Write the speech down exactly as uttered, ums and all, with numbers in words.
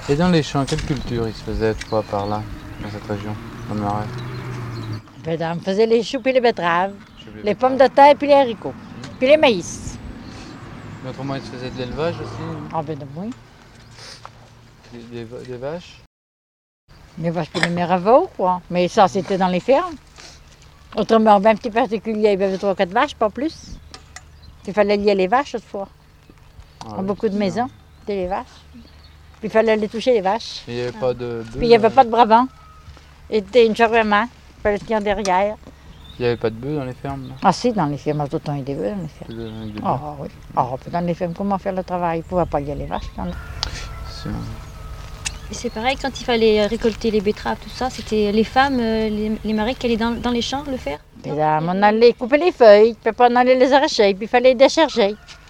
Et dans les champs, quelle culture il se faisait, toi, par là, dans cette région, dans le Marais? Ben, on faisait les choux puis les betteraves, les, les pommes de terre puis les haricots, mmh. Puis les maïs. Mais autrement, il se faisait de l'élevage aussi? Ah ben oui. Des, des, des vaches? Les vaches puis les mirabeaux, quoi. Mais ça, c'était dans les fermes. Autrement, ben, un petit particulier, il y avait trois quatre vaches, pas plus. Il fallait lier les vaches autrefois. Ah, oui, beaucoup de maisons, c'était les vaches. Puis il fallait aller toucher les vaches. Il n'y avait ah. pas de bœufs? Puis il n'y avait pas de brabant. C'était une charrue à main. Il fallait le tenir derrière. Il n'y avait pas de bœufs dans les fermes? Là. Ah si, dans les fermes, tout le temps il y a des bœufs dans les fermes. Ah oh, oui. Oh, dans les fermes, comment faire le travail? Il ne pouvait pas lier les vaches. Et c'est pareil, quand il fallait récolter les betteraves, tout ça, c'était les femmes, les, les marais qui allaient dans, dans les champs le faire? Et là, on allait couper les feuilles, puis on allait les arracher, puis il fallait les décharger.